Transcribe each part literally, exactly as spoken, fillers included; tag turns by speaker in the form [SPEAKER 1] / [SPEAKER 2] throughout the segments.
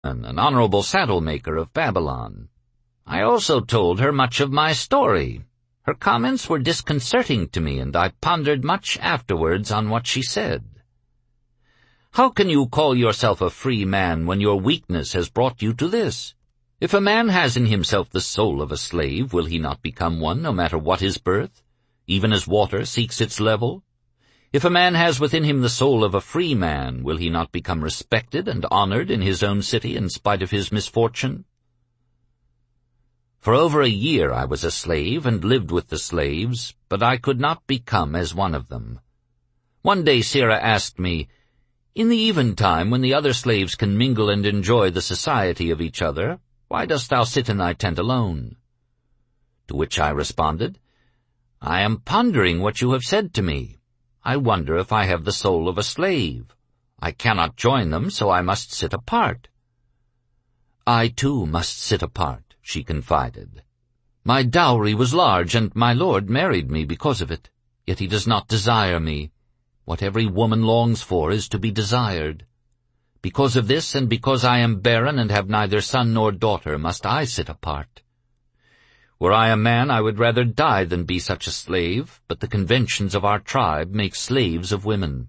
[SPEAKER 1] an honorable saddle-maker of Babylon. I also told her much of my story. Her comments were disconcerting to me, and I pondered much afterwards on what she said. "How can you call yourself a free man when your weakness has brought you to this? If a man has in himself the soul of a slave, will he not become one no matter what his birth, even as water seeks its level? If a man has within him the soul of a free man, will he not become respected and honored in his own city in spite of his misfortune? For over a year I was a slave and lived with the slaves, but I could not become as one of them. One day Sirrah asked me, 'In the eventime, when the other slaves can mingle and enjoy the society of each other, why dost thou sit in thy tent alone?' To which I responded, 'I am pondering what you have said to me. I wonder if I have the soul of a slave. I cannot join them, so I must sit apart.' 'I too must sit apart,' she confided. 'My dowry was large, and my lord married me because of it. Yet he does not desire me. What every woman longs for is to be desired. Because of this, and because I am barren and have neither son nor daughter, must I sit apart. Were I a man, I would rather die than be such a slave, but the conventions of our tribe make slaves of women.'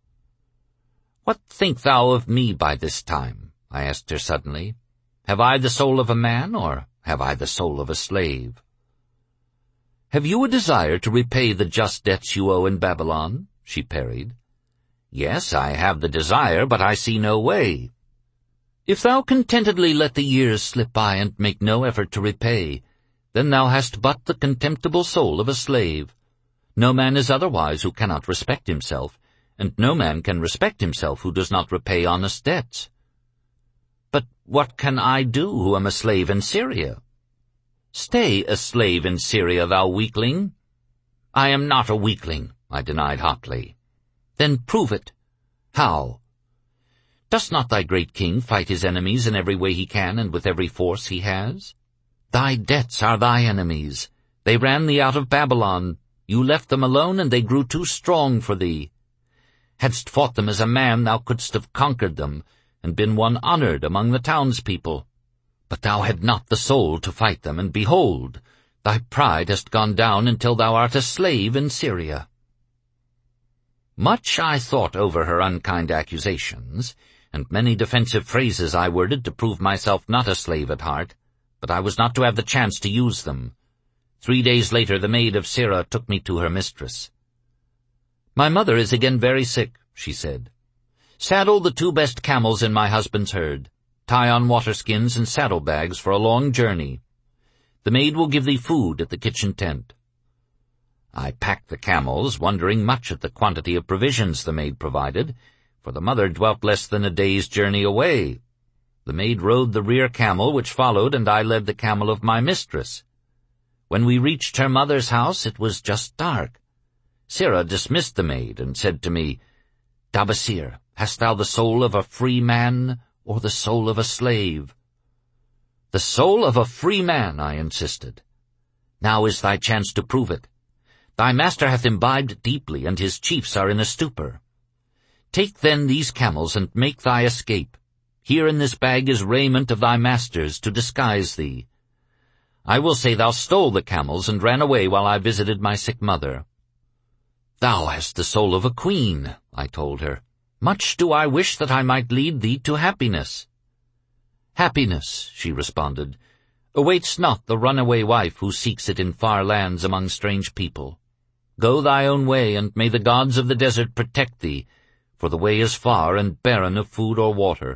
[SPEAKER 1] 'What think thou of me by this time?' I asked her suddenly. 'Have I the soul of a man, or have I the soul of a slave?' 'Have you a desire to repay the just debts you owe in Babylon?' she parried. 'Yes, I have the desire, but I see no way.' 'If thou contentedly let the years slip by and make no effort to repay, then thou hast but the contemptible soul of a slave. No man is otherwise who cannot respect himself, and no man can respect himself who does not repay honest debts.' 'But what can I do who am a slave in Syria?' 'Stay a slave in Syria, thou weakling.' 'I am not a weakling,' I denied hotly. 'Then prove it.' 'How?' 'Does not thy great king fight his enemies in every way he can and with every force he has? Thy debts are thy enemies. They ran thee out of Babylon. You left them alone, and they grew too strong for thee. Hadst fought them as a man, thou couldst have conquered them, and been one honored among the townspeople. But thou had not the soul to fight them, and behold, thy pride hast gone down until thou art a slave in Syria.' Much I thought over her unkind accusations, and many defensive phrases I worded to prove myself not a slave at heart, but I was not to have the chance to use them. Three days later the maid of Sirrah took me to her mistress. 'My mother is again very sick,' she said. 'Saddle the two best camels in my husband's herd. Tie on water-skins and saddle-bags for a long journey. The maid will give thee food at the kitchen tent.' I packed the camels, wondering much at the quantity of provisions the maid provided, for the mother dwelt less than a day's journey away. The maid rode the rear camel which followed, and I led the camel of my mistress. When we reached her mother's house, it was just dark. Sirrah dismissed the maid and said to me, 'Dabasir, hast thou the soul of a free man or the soul of a slave?' 'The soul of a free man,' I insisted. 'Now is thy chance to prove it. Thy master hath imbibed deeply, and his chiefs are in a stupor. Take then these camels and make thy escape. Here in this bag is raiment of thy master's to disguise thee. I will say thou stole the camels and ran away while I visited my sick mother.' 'Thou hast the soul of a queen,' I told her. 'Much do I wish that I might lead thee to happiness.' 'Happiness,' she responded, "awaits not the runaway wife who seeks it in far lands among strange people. Go thy own way, and may the gods of the desert protect thee, for the way is far and barren of food or water.'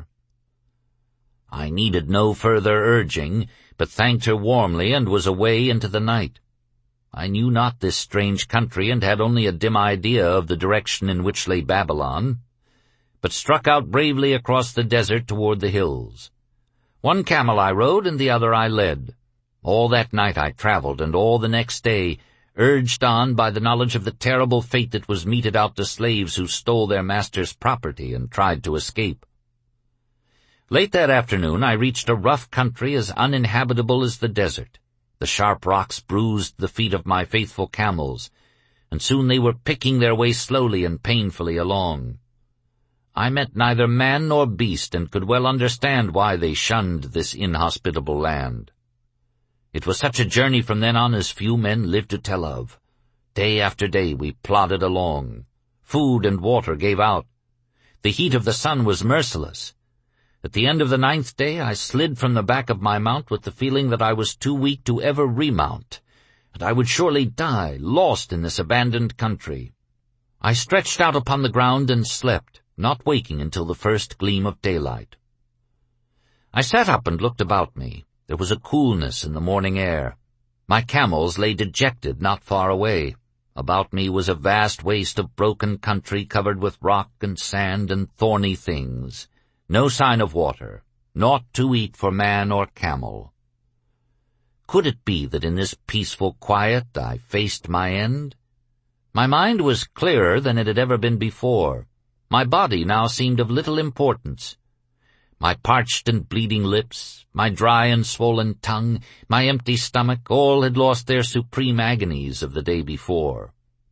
[SPEAKER 1] I needed no further urging, but thanked her warmly and was away into the night. I knew not this strange country and had only a dim idea of the direction in which lay Babylon, but struck out bravely across the desert toward the hills. One camel I rode and the other I led. All that night I traveled, and all the next day, urged on by the knowledge of the terrible fate that was meted out to slaves who stole their master's property and tried to escape. Late that afternoon I reached a rough country as uninhabitable as the desert. The sharp rocks bruised the feet of my faithful camels, and soon they were picking their way slowly and painfully along. I met neither man nor beast, and could well understand why they shunned this inhospitable land. It was such a journey from then on as few men lived to tell of. Day after day we plodded along. Food and water gave out. The heat of the sun was merciless. At the end of the ninth day I slid from the back of my mount with the feeling that I was too weak to ever remount, and I would surely die, lost in this abandoned country. I stretched out upon the ground and slept, not waking until the first gleam of daylight. I sat up and looked about me. There was a coolness in the morning air. My camels lay dejected not far away. About me was a vast waste of broken country covered with rock and sand and thorny things. No sign of water, naught to eat for man or camel. Could it be that in this peaceful quiet I faced my end? My mind was clearer than it had ever been before. My body now seemed of little importance. My parched and bleeding lips, my dry and swollen tongue, my empty stomach, all had lost their supreme agonies of the day before.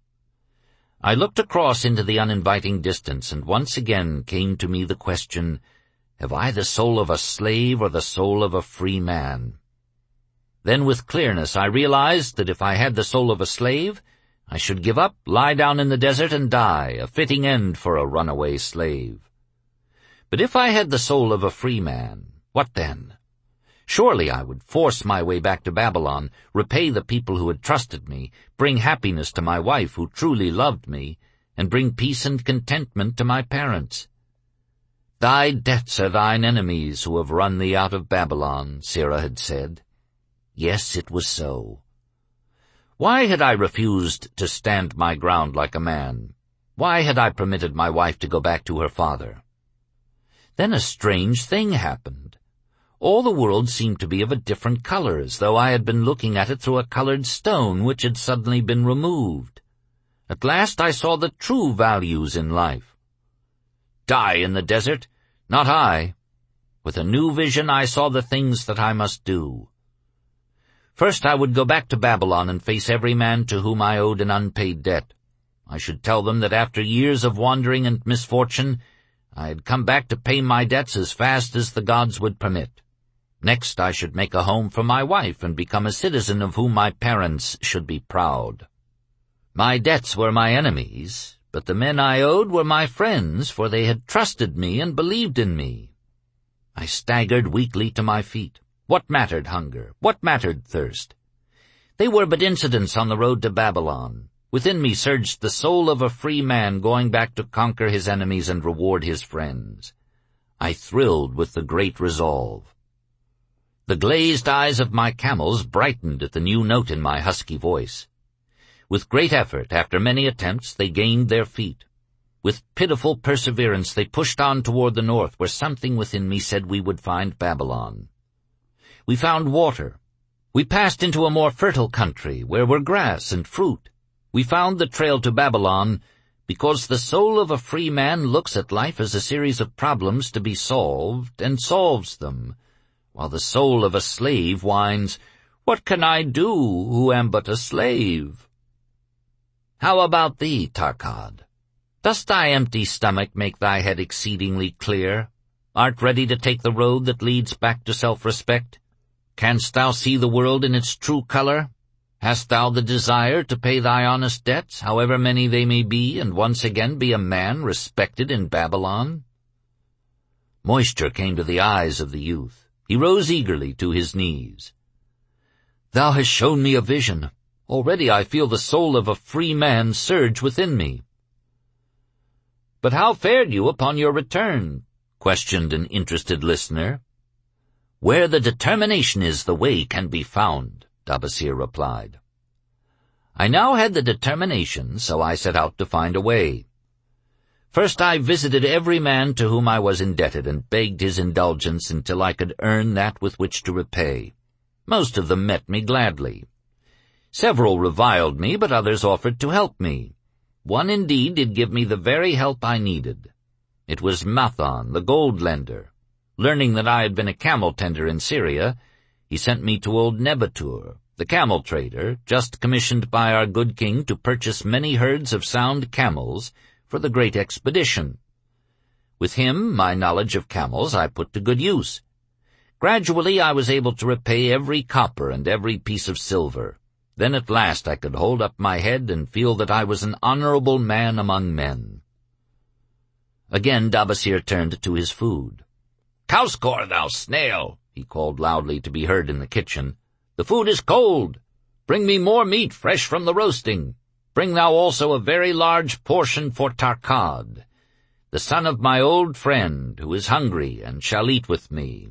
[SPEAKER 1] I looked across into the uninviting distance, and once again came to me the question, have I the soul of a slave or the soul of a free man? Then with clearness I realized that if I had the soul of a slave, I should give up, lie down in the desert, and die, a fitting end for a runaway slave. But if I had the soul of a free man, what then? Surely I would force my way back to Babylon, repay the people who had trusted me, bring happiness to my wife who truly loved me, and bring peace and contentment to my parents. Thy debts are thine enemies who have run thee out of Babylon, Sirrah had said. Yes, it was so. Why had I refused to stand my ground like a man? Why had I permitted my wife to go back to her father? Then a strange thing happened. All the world seemed to be of a different color, as though I had been looking at it through a colored stone which had suddenly been removed. At last I saw the true values in life. Die in the desert? Not I. With a new vision I saw the things that I must do. First I would go back to Babylon and face every man to whom I owed an unpaid debt. I should tell them that after years of wandering and misfortune, I had come back to pay my debts as fast as the gods would permit. Next I should make a home for my wife and become a citizen of whom my parents should be proud. My debts were my enemies, but the men I owed were my friends, for they had trusted me and believed in me. I staggered weakly to my feet. What mattered hunger? What mattered thirst? They were but incidents on the road to Babylon. Within me surged the soul of a free man going back to conquer his enemies and reward his friends. I thrilled with the great resolve. The glazed eyes of my camels brightened at the new note in my husky voice. With great effort, after many attempts, they gained their feet. With pitiful perseverance they pushed on toward the north, where something within me said we would find Babylon. We found water. We passed into a more fertile country, where were grass and fruit. We found the trail to Babylon, because the soul of a free man looks at life as a series of problems to be solved, and solves them, while the soul of a slave whines, "What can I do, who am but a slave?" How about thee, Tarkad? Does thy empty stomach make thy head exceedingly clear? Art ready to take the road that leads back to self-respect? Canst thou see the world in its true color? Hast thou the desire to pay thy honest debts, however many they may be, and once again be a man respected in Babylon? Moisture came to the eyes of the youth. He rose eagerly to his knees. Thou hast shown me a vision. Already I feel the soul of a free man surge within me. But how fared you upon your return? Questioned an interested listener. Where the determination is, the way can be found, Dabasir replied. I now had the determination, so I set out to find a way. First I visited every man to whom I was indebted and begged his indulgence until I could earn that with which to repay. Most of them met me gladly. Several reviled me, but others offered to help me. One indeed did give me the very help I needed. It was Mathon, the gold lender. Learning that I had been a camel tender in Syria, he sent me to old Nebatur, the camel trader, just commissioned by our good king to purchase many herds of sound camels for the great expedition. With him, my knowledge of camels I put to good use. Gradually I was able to repay every copper and every piece of silver. Then at last I could hold up my head and feel that I was an honorable man among men." Again Dabasir turned to his food. "Kauskor, thou snail!" he called loudly to be heard in the kitchen. "The food is cold. Bring me more meat fresh from the roasting. Bring thou also a very large portion for Tarkad, the son of my old friend, who is hungry and shall eat with me."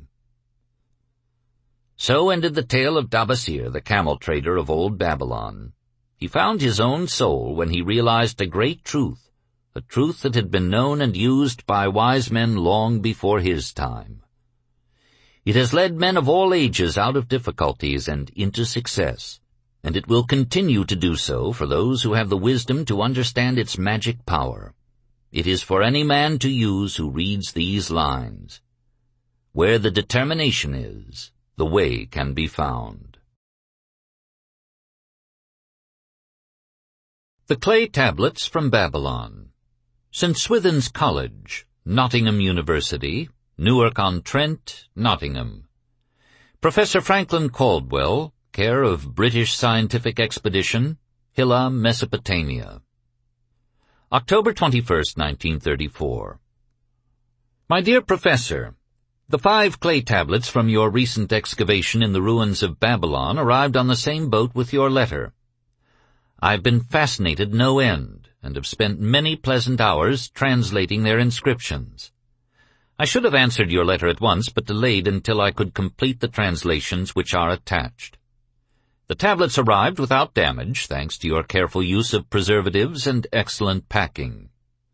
[SPEAKER 1] So ended the tale of Dabasir, the camel trader of old Babylon. He found his own soul when he realized a great truth, a truth that had been known and used by wise men long before his time. It has led men of all ages out of difficulties and into success, and it will continue to do so for those who have the wisdom to understand its magic power. It is for any man to use who reads these lines. Where the determination is, the way can be found. The Clay Tablets from Babylon. Saint Swithin's College, Nottingham University, Newark-on-Trent, Nottingham. Professor Franklin Caldwell, care of British Scientific Expedition, Hilla, Mesopotamia. October twenty-first, nineteen thirty-four. My dear Professor, the five clay tablets from your recent excavation in the ruins of Babylon arrived on the same boat with your letter. I've been fascinated no end, and have spent many pleasant hours translating their inscriptions. I should have answered your letter at once, but delayed until I could complete the translations which are attached. The tablets arrived without damage, thanks to your careful use of preservatives and excellent packing.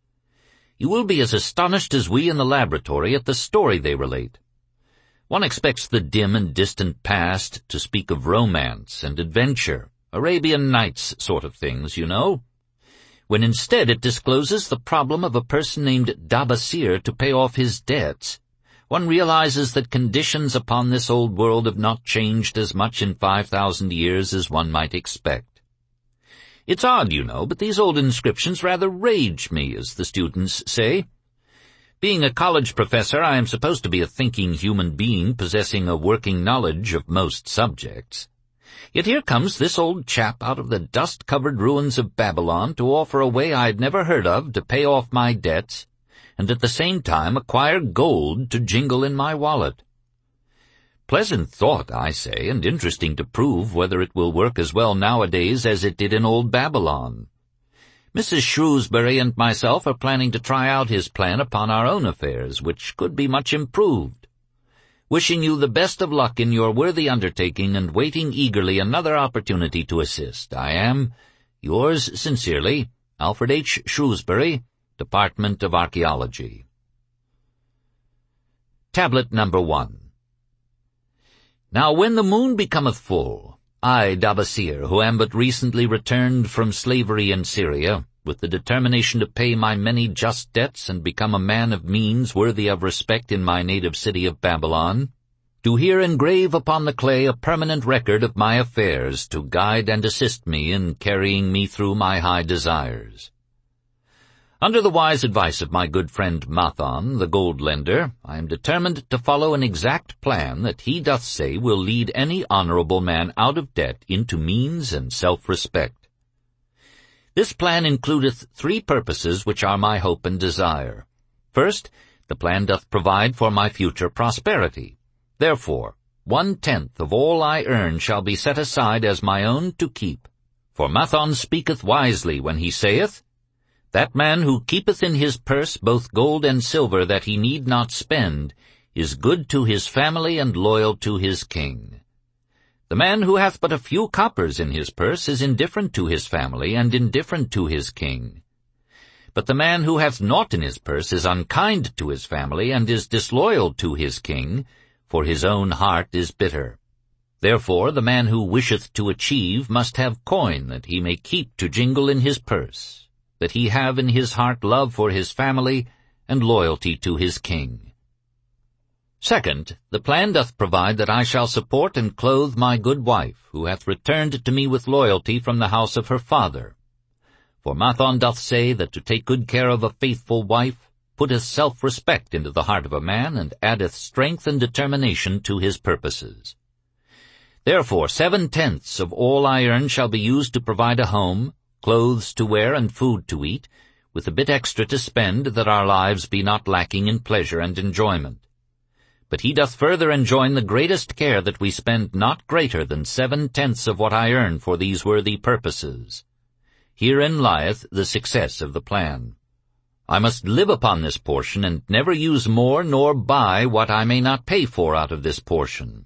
[SPEAKER 1] You will be as astonished as we in the laboratory at the story they relate. One expects the dim and distant past to speak of romance and adventure, Arabian Nights sort of things, you know, when instead it discloses the problem of a person named Dabasir to pay off his debts. One realizes that conditions upon this old world have not changed as much in five thousand years as one might expect. It's odd, you know, but these old inscriptions rather rage me, as the students say. Being a college professor, I am supposed to be a thinking human being possessing a working knowledge of most subjects. Yet here comes this old chap out of the dust-covered ruins of Babylon to offer a way I'd never heard of to pay off my debts, and at the same time acquire gold to jingle in my wallet. Pleasant thought, I say, and interesting to prove whether it will work as well nowadays as it did in old Babylon. Missus Shrewsbury and myself are planning to try out his plan upon our own affairs, which could be much improved. Wishing you the best of luck in your worthy undertaking and waiting eagerly another opportunity to assist, I am, yours sincerely, Alfred H. Shrewsbury, Department of Archaeology. Tablet number one. Now when the moon becometh full, I, Dabasir, who am but recently returned from slavery in Syria, with the determination to pay my many just debts and become a man of means worthy of respect in my native city of Babylon, do here engrave upon the clay a permanent record of my affairs to guide and assist me in carrying me through my high desires. Under the wise advice of my good friend Mathon, the gold lender, I am determined to follow an exact plan that he doth say will lead any honorable man out of debt into means and self-respect. This plan includeth three purposes which are my hope and desire. First, the plan doth provide for my future prosperity. Therefore, one-tenth of all I earn shall be set aside as my own to keep. For Mathon speaketh wisely when he saith, That man who keepeth in his purse both gold and silver that he need not spend is good to his family and loyal to his king. The man who hath but a few coppers in his purse is indifferent to his family and indifferent to his king. But the man who hath naught in his purse is unkind to his family and is disloyal to his king, for his own heart is bitter. Therefore the man who wisheth to achieve must have coin that he may keep to jingle in his purse, that he have in his heart love for his family and loyalty to his king. Second, the plan doth provide that I shall support and clothe my good wife, who hath returned to me with loyalty from the house of her father. For Mathon doth say that to take good care of a faithful wife putteth self-respect into the heart of a man, and addeth strength and determination to his purposes. Therefore seven-tenths of all I earn shall be used to provide a home, clothes to wear, and food to eat, with a bit extra to spend, that our lives be not lacking in pleasure and enjoyment. But he doth further enjoin the greatest care that we spend not greater than seven-tenths of what I earn for these worthy purposes. Herein lieth the success of the plan. I must live upon this portion, and never use more nor buy what I may not pay for out of this portion.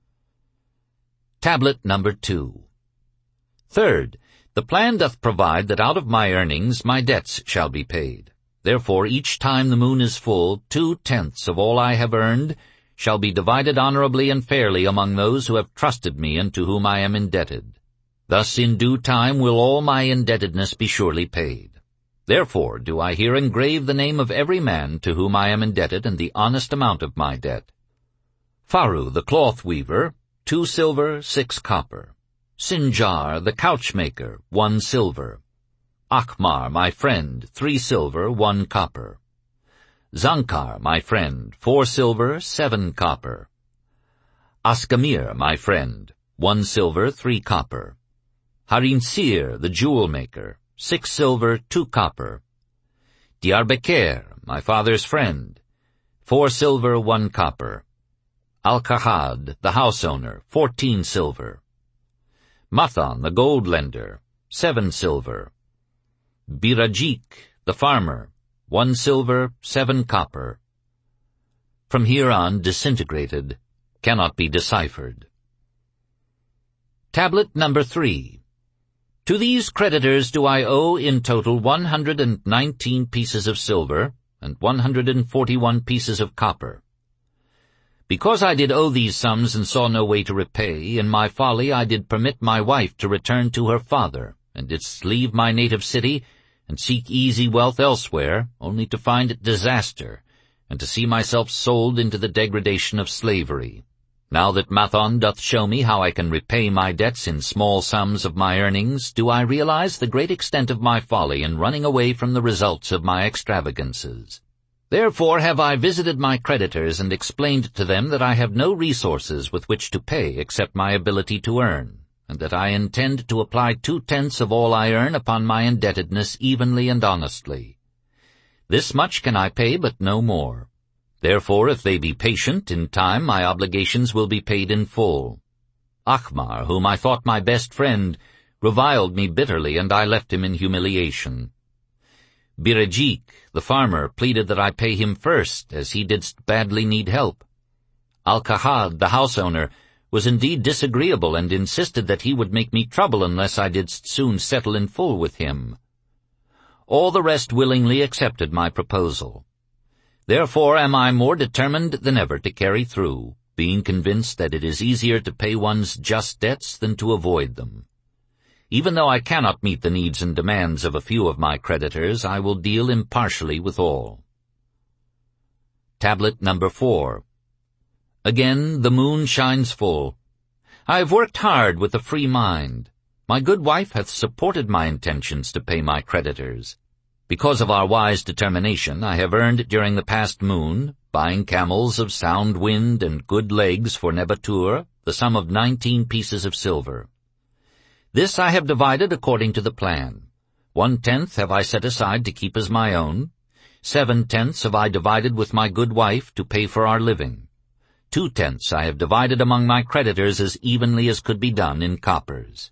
[SPEAKER 1] Tablet number two. Third, the plan doth provide that out of my earnings my debts shall be paid. Therefore each time the moon is full, two-tenths of all I have earned shall be divided honorably and fairly among those who have trusted me and to whom I am indebted. Thus in due time will all my indebtedness be surely paid. Therefore do I here engrave the name of every man to whom I am indebted and the honest amount of my debt. Faru the cloth weaver, two silver, six copper. Sinjar the couchmaker, one silver. Akhmar my friend, three silver, one copper. Zankar my friend, four silver, seven copper. Askamir my friend, one silver, three copper. Harinsir the jewel maker, six silver, two copper. Diarbeker my father's friend, four silver, one copper. Al-Kahad, the house owner, fourteen silver. Mathon, the gold lender, seven silver. Birajik, the farmer, one silver, seven copper. From here on, disintegrated, cannot be deciphered. Tablet number three. To these creditors do I owe in total one hundred and nineteen pieces of silver and one hundred and forty-one pieces of copper. Because I did owe these sums and saw no way to repay, in my folly I did permit my wife to return to her father, and didst leave my native city, and seek easy wealth elsewhere, only to find it disaster, and to see myself sold into the degradation of slavery. Now that Mathon doth show me how I can repay my debts in small sums of my earnings, do I realize the great extent of my folly in running away from the results of my extravagances. Therefore have I visited my creditors and explained to them that I have no resources with which to pay except my ability to earn, and that I intend to apply two-tenths of all I earn upon my indebtedness evenly and honestly. This much can I pay, but no more. Therefore, if they be patient, in time my obligations will be paid in full. Akhmar, whom I thought my best friend, reviled me bitterly, and I left him in humiliation. Birajik, the farmer, pleaded that I pay him first, as he didst badly need help. Al-Kahad, the house owner, was indeed disagreeable, and insisted that he would make me trouble unless I didst soon settle in full with him. All the rest willingly accepted my proposal. Therefore am I more determined than ever to carry through, being convinced that it is easier to pay one's just debts than to avoid them. Even though I cannot meet the needs and demands of a few of my creditors, I will deal impartially with all. Tablet number four. Again the moon shines full. I have worked hard with a free mind. My good wife hath supported my intentions to pay my creditors. Because of our wise determination, I have earned during the past moon, buying camels of sound wind and good legs for Nebatur, the sum of nineteen pieces of silver. This I have divided according to the plan. One-tenth have I set aside to keep as my own. Seven-tenths have I divided with my good wife to pay for our living. Two-tenths I have divided among my creditors as evenly as could be done in coppers.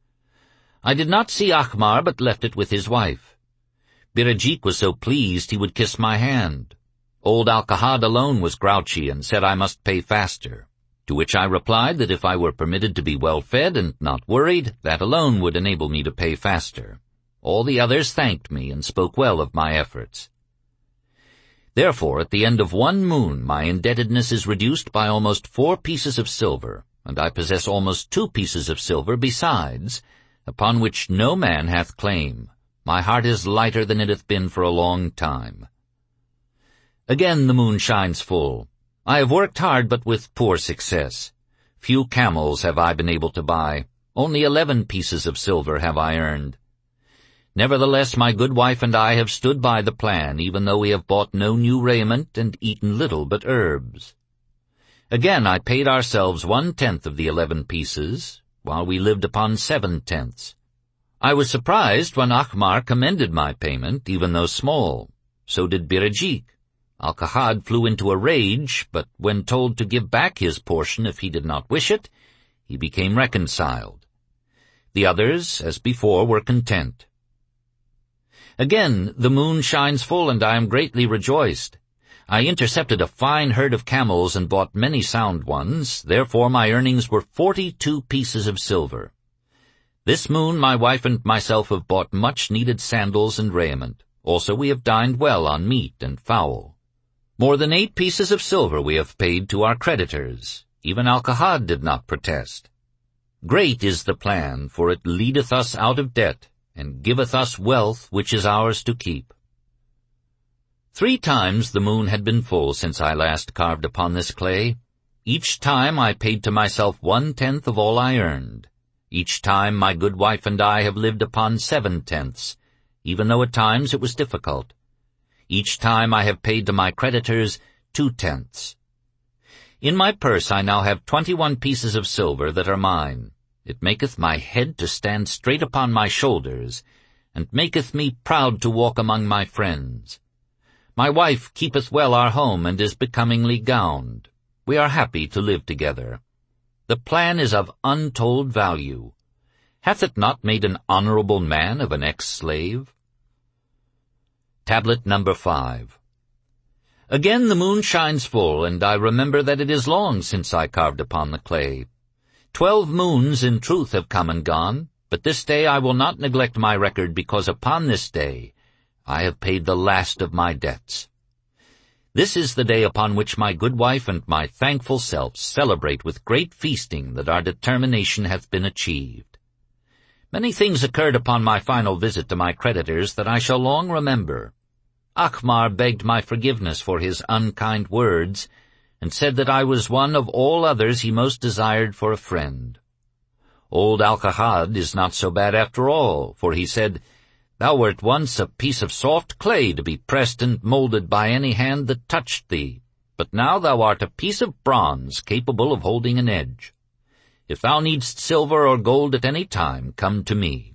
[SPEAKER 1] I did not see Akhmar, but left it with his wife. Birajik was so pleased he would kiss my hand. Old Al-Kahad alone was grouchy and said I must pay faster. To which I replied that if I were permitted to be well fed and not worried, that alone would enable me to pay faster. All the others thanked me and spoke well of my efforts. Therefore, at the end of one moon, my indebtedness is reduced by almost four pieces of silver, and I possess almost two pieces of silver besides, upon which no man hath claim. My heart is lighter than it hath been for a long time. Again the moon shines full. I have worked hard, but with poor success. Few camels have I been able to buy. Only eleven pieces of silver have I earned. Nevertheless, my good wife and I have stood by the plan, even though we have bought no new raiment and eaten little but herbs. Again, I paid ourselves one-tenth of the eleven pieces, while we lived upon seven-tenths. I was surprised when Ahmar commended my payment, even though small. So did Birajik. Alcahad flew into a rage, but when told to give back his portion if he did not wish it, he became reconciled. The others, as before, were content. Again, the moon shines full, and I am greatly rejoiced. I intercepted a fine herd of camels and bought many sound ones, therefore my earnings were forty-two pieces of silver. This moon my wife and myself have bought much-needed sandals and raiment. Also we have dined well on meat and fowl. More than eight pieces of silver we have paid to our creditors. Even Alcahad did not protest. Great is the plan, for it leadeth us out of debt, and giveth us wealth which is ours to keep. Three times the moon had been full since I last carved upon this clay. Each time I paid to myself one-tenth of all I earned. Each time my good wife and I have lived upon seven-tenths, even though at times it was difficult. Each time I have paid to my creditors two-tenths. In my purse I now have twenty-one pieces of silver that are mine. It maketh my head to stand straight upon my shoulders, and maketh me proud to walk among my friends. My wife keepeth well our home, and is becomingly gowned. We are happy to live together. The plan is of untold value. Hath it not made an honorable man of an ex-slave? Tablet number five. Again the moon shines full, and I remember that it is long since I carved upon the clay. Twelve moons in truth have come and gone, but this day I will not neglect my record, because upon this day I have paid the last of my debts. This is the day upon which my good wife and my thankful self celebrate with great feasting that our determination hath been achieved. Many things occurred upon my final visit to my creditors that I shall long remember. Ahmar begged my forgiveness for his unkind words, and said that I was one of all others he most desired for a friend. Old Alcahad is not so bad after all, for he said, "Thou wert once a piece of soft clay to be pressed and molded by any hand that touched thee, but now thou art a piece of bronze capable of holding an edge. If thou needst silver or gold at any time, come to me."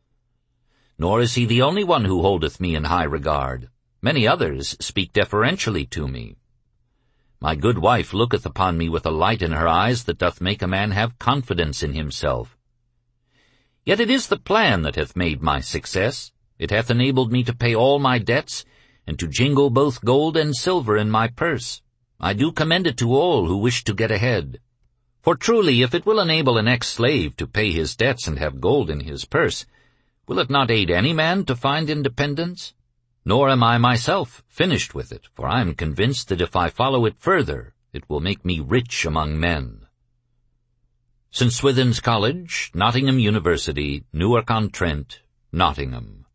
[SPEAKER 1] Nor is he the only one who holdeth me in high regard. Many others speak deferentially to me. My good wife looketh upon me with a light in her eyes that doth make a man have confidence in himself. Yet it is the plan that hath made my success. It hath enabled me to pay all my debts, and to jingle both gold and silver in my purse. I do commend it to all who wish to get ahead. For truly, if it will enable an ex-slave to pay his debts and have gold in his purse, will it not aid any man to find independence? Nor am I myself finished with it, for I am convinced that if I follow it further, it will make me rich among men. Saint Swithin's College, Nottingham University, Newark-on-Trent, Nottingham.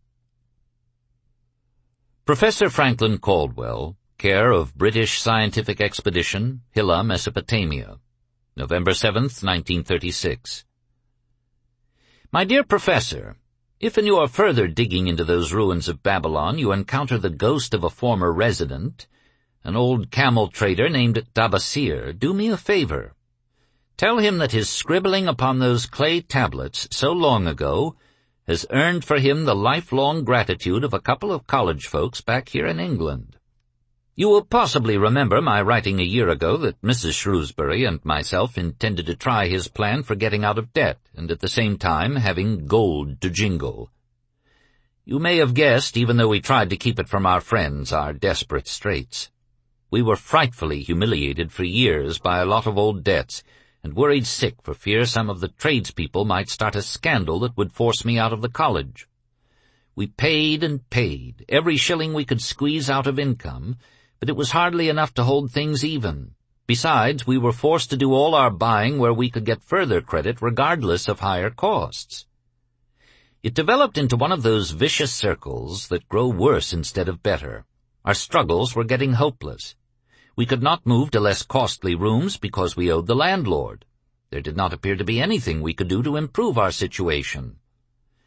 [SPEAKER 1] Professor Franklin Caldwell, care of British Scientific Expedition, Hilla, Mesopotamia, November seventh, nineteen thirty-six. My dear Professor, if in your further digging into those ruins of Babylon you encounter the ghost of a former resident, an old camel trader named Dabasir, do me a favor. Tell him that his scribbling upon those clay tablets so long ago has earned for him the lifelong gratitude of a couple of college folks back here in England. You will possibly remember my writing a year ago that Missus Shrewsbury and myself intended to try his plan for getting out of debt, and at the same time having gold to jingle. You may have guessed, even though we tried to keep it from our friends, our desperate straits. We were frightfully humiliated for years by a lot of old debts, and worried sick for fear some of the tradespeople might start a scandal that would force me out of the college. We paid and paid, every shilling we could squeeze out of income, but it was hardly enough to hold things even. Besides, we were forced to do all our buying where we could get further credit regardless of higher costs. It developed into one of those vicious circles that grow worse instead of better. Our struggles were getting hopeless. We could not move to less costly rooms because we owed the landlord. There did not appear to be anything we could do to improve our situation.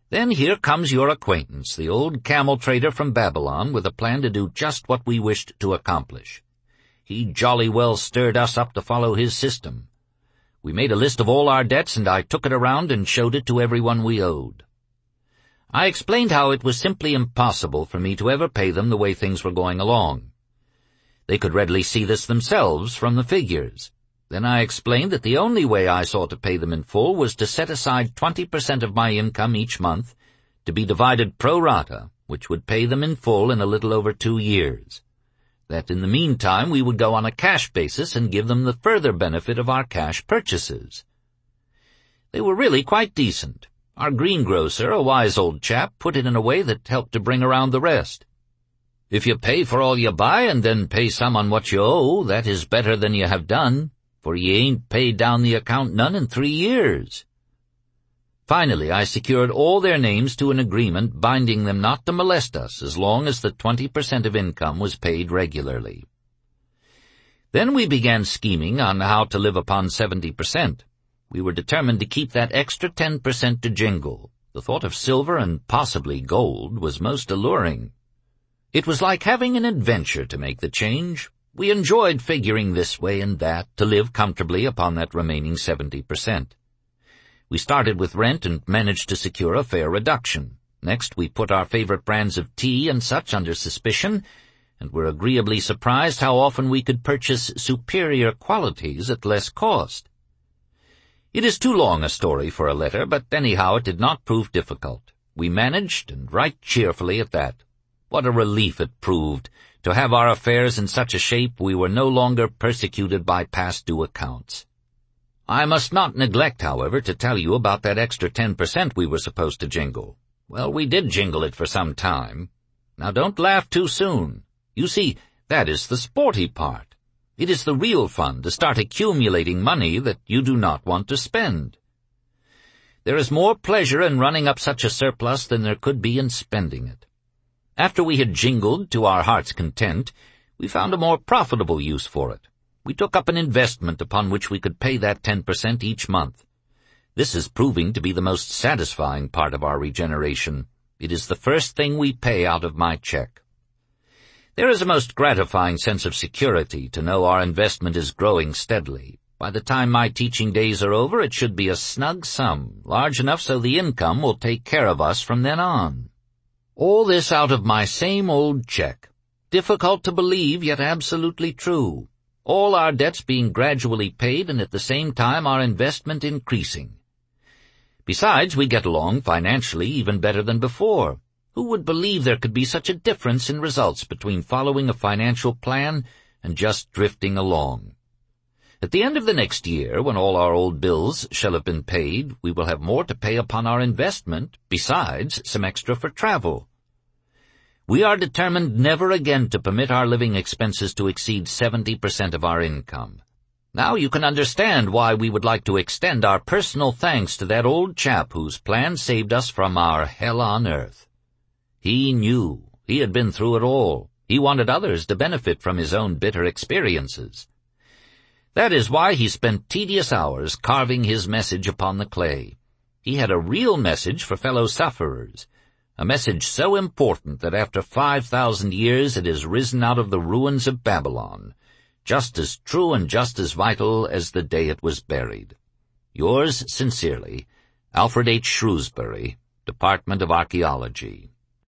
[SPEAKER 1] Then here comes your acquaintance, the old camel trader from Babylon, with a plan to do just what we wished to accomplish. He jolly well stirred us up to follow his system. We made a list of all our debts, and I took it around and showed it to everyone we owed. I explained how it was simply impossible for me to ever pay them the way things were going along. They could readily see this themselves from the figures. Then I explained that the only way I saw to pay them in full was to set aside twenty percent of my income each month, to be divided pro rata, which would pay them in full in a little over two years. That in the meantime we would go on a cash basis and give them the further benefit of our cash purchases. They were really quite decent. Our greengrocer, a wise old chap, put it in a way that helped to bring around the rest. If you pay for all you buy and then pay some on what you owe, that is better than you have done, for ye ain't paid down the account none in three years. Finally, I secured all their names to an agreement binding them not to molest us as long as the twenty percent of income was paid regularly. Then we began scheming on how to live upon seventy percent. We were determined to keep that extra ten percent to jingle. The thought of silver and possibly gold was most alluring. It was like having an adventure to make the change. We enjoyed figuring this way and that to live comfortably upon that remaining seventy percent. We started with rent and managed to secure a fair reduction. Next, we put our favorite brands of tea and such under suspicion, and were agreeably surprised how often we could purchase superior qualities at less cost. It is too long a story for a letter, but anyhow it did not prove difficult. We managed, and right cheerfully at that. What a relief it proved to have our affairs in such a shape we were no longer persecuted by past due accounts. I must not neglect, however, to tell you about that extra ten percent we were supposed to jingle. Well, we did jingle it for some time. Now don't laugh too soon. You see, that is the sporty part. It is the real fun to start accumulating money that you do not want to spend. There is more pleasure in running up such a surplus than there could be in spending it. After we had jingled to our heart's content, we found a more profitable use for it. We took up an investment upon which we could pay that ten percent each month. This is proving to be the most satisfying part of our regeneration. It is the first thing we pay out of my check. There is a most gratifying sense of security to know our investment is growing steadily. By the time my teaching days are over, it should be a snug sum, large enough so the income will take care of us from then on. All this out of my same old check. Difficult to believe, yet absolutely true. All our debts being gradually paid and at the same time our investment increasing. Besides, we get along financially even better than before. Who would believe there could be such a difference in results between following a financial plan and just drifting along? At the end of the next year, when all our old bills shall have been paid, we will have more to pay upon our investment, besides some extra for travel. We are determined never again to permit our living expenses to exceed seventy percent of our income. Now you can understand why we would like to extend our personal thanks to that old chap whose plan saved us from our hell on earth. He knew. He had been through it all. He wanted others to benefit from his own bitter experiences. That is why he spent tedious hours carving his message upon the clay. He had a real message for fellow sufferers, a message so important that after five thousand years it has risen out of the ruins of Babylon, just as true and just as vital as the day it was buried. Yours sincerely, Alfred H. Shrewsbury, Department of Archaeology.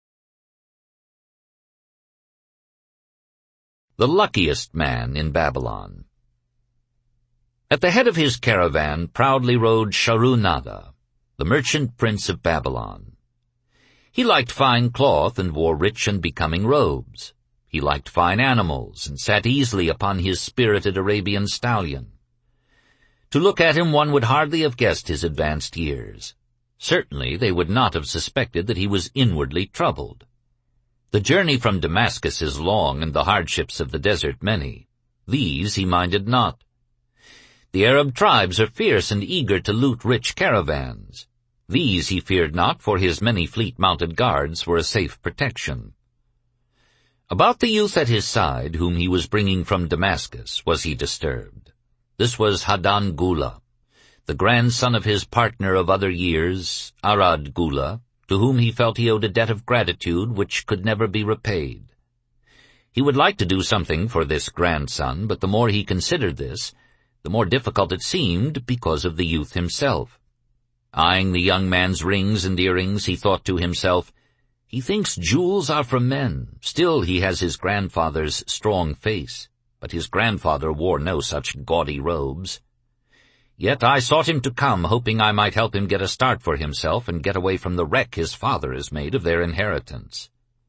[SPEAKER 1] The luckiest man in Babylon. At the head of his caravan proudly rode Sharu-Nada, the merchant prince of Babylon. He liked fine cloth and wore rich and becoming robes. He liked fine animals and sat easily upon his spirited Arabian stallion. To look at him one would hardly have guessed his advanced years. Certainly they would not have suspected that he was inwardly troubled. The journey from Damascus is long and the hardships of the desert many. These he minded not. The Arab tribes are fierce and eager to loot rich caravans. These he feared not, for his many fleet-mounted guards were a safe protection. About the youth at his side, whom he was bringing from Damascus, was he disturbed. This was Hadan Gula, the grandson of his partner of other years, Arad Gula, to whom he felt he owed a debt of gratitude which could never be repaid. He would like to do something for this grandson, but the more he considered this, the more difficult it seemed because of the youth himself. Eyeing the young man's rings and earrings, he thought to himself, "He thinks jewels are for men. Still he has his grandfather's strong face, but his grandfather wore no such gaudy robes. Yet I sought him to come, hoping I might help him get a start for himself and get away from the wreck his father has made of their inheritance."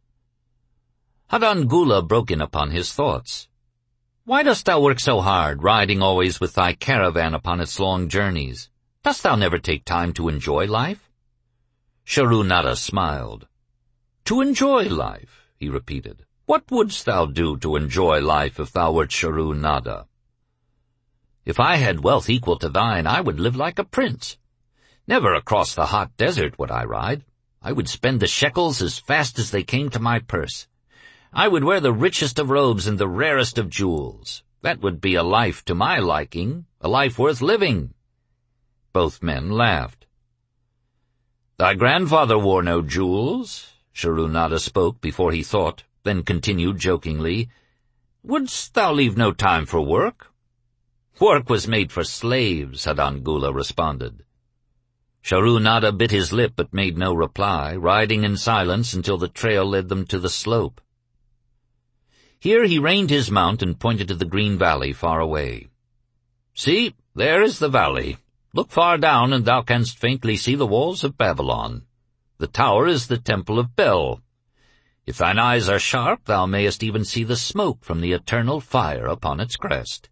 [SPEAKER 1] Hadan Gula broke in upon his thoughts. "Why dost thou work so hard, riding always with thy caravan upon its long journeys? Dost thou never take time to enjoy life?" Sharu-Nada smiled. "To enjoy life," he repeated. "What wouldst thou do to enjoy life if thou wert Sharu-Nada?" "If I had wealth equal to thine, I would live like a prince. Never across the hot desert would I ride. I would spend the shekels as fast as they came to my purse. I would wear the richest of robes and the rarest of jewels. That would be a life to my liking, a life worth living." Both men laughed. "Thy grandfather wore no jewels." Sharu-Nada spoke before he thought, then continued jokingly, "Wouldst thou leave no time for work?" "Work was made for slaves," Hadan Gula responded. Sharu-Nada bit his lip but made no reply, riding in silence until the trail led them to the slope. Here he reined his mount and pointed to the green valley far away. "See, there is the valley. Look far down, and thou canst faintly see the walls of Babylon. The tower is the temple of Bel. If thine eyes are sharp, thou mayest even see the smoke from the eternal fire upon its crest."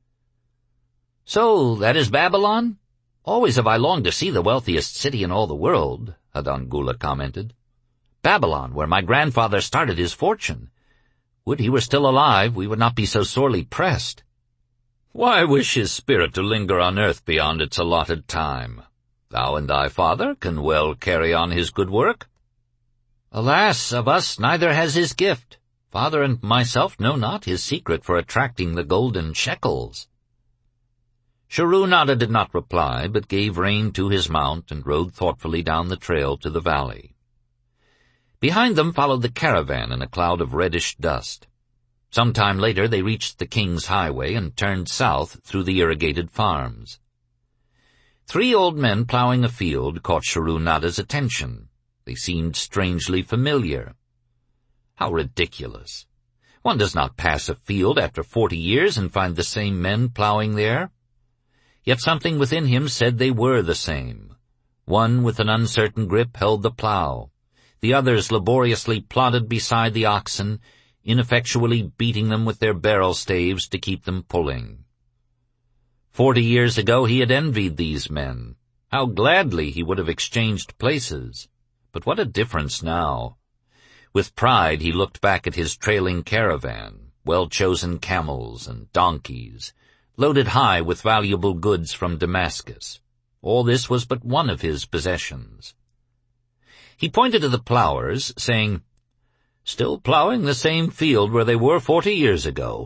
[SPEAKER 1] "So that is Babylon? Always have I longed to see the wealthiest city in all the world," Hadan Gula commented. "Babylon, where my grandfather started his fortune. Would he were still alive, we would not be so sorely pressed." "Why wish his spirit to linger on earth beyond its allotted time? Thou and thy father can well carry on his good work." "Alas, of us neither has his gift. Father and myself know not his secret for attracting the golden shekels." Sharu-Nada did not reply, but gave rein to his mount and rode thoughtfully down the trail to the valley. Behind them followed the caravan in a cloud of reddish dust. Some time later they reached the King's Highway and turned south through the irrigated farms. Three old men plowing a field caught Sharu-Nada's attention. They seemed strangely familiar. How ridiculous! One does not pass a field after forty years and find the same men plowing there. Yet something within him said they were the same. One with an uncertain grip held the plow. The others laboriously plodded beside the oxen, ineffectually beating them with their barrel staves to keep them pulling. Forty years ago he had envied these men. How gladly he would have exchanged places. But what a difference now! With pride he looked back at his trailing caravan, well-chosen camels and donkeys, loaded high with valuable goods from Damascus. All this was but one of his possessions. He pointed to the plowers, saying, "Still plowing the same field where they were forty years ago."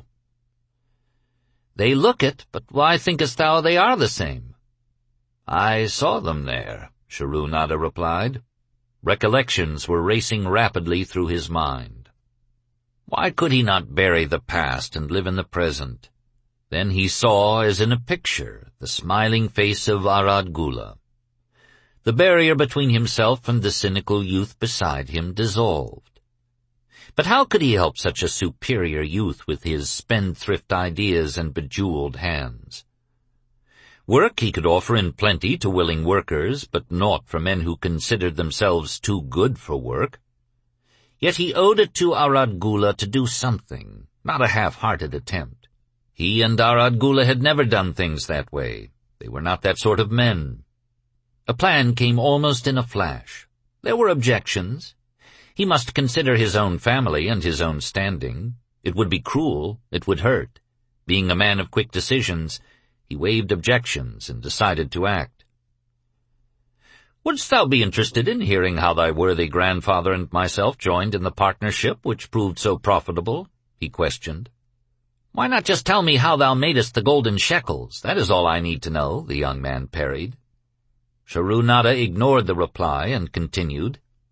[SPEAKER 1] "They look it, but why thinkest thou they are the same?" "I saw them there," Sharu-Nada replied. Recollections were racing rapidly through his mind. Why could he not bury the past and live in the present? Then he saw, as in a picture, the smiling face of Arad Gula. The barrier between himself and the cynical youth beside him dissolved. But how could he help such a superior youth with his spendthrift ideas and bejeweled hands? Work he could offer in plenty to willing workers, but naught for men who considered themselves too good for work. Yet he owed it to Arad Gula to do something, not a half-hearted attempt. He and Arad Gula had never done things that way. They were not that sort of men. A plan came almost in a flash. There were objections. He must consider his own family and his own standing. It would be cruel, it would hurt. Being a man of quick decisions, he waived objections and decided to act. "Wouldst thou be interested in hearing how thy worthy grandfather and myself joined in the partnership which proved so profitable?" he questioned. "Why not just tell me how thou madest the golden shekels? That is all I need to know," the young man parried. Sharu-Nada ignored the reply and continued,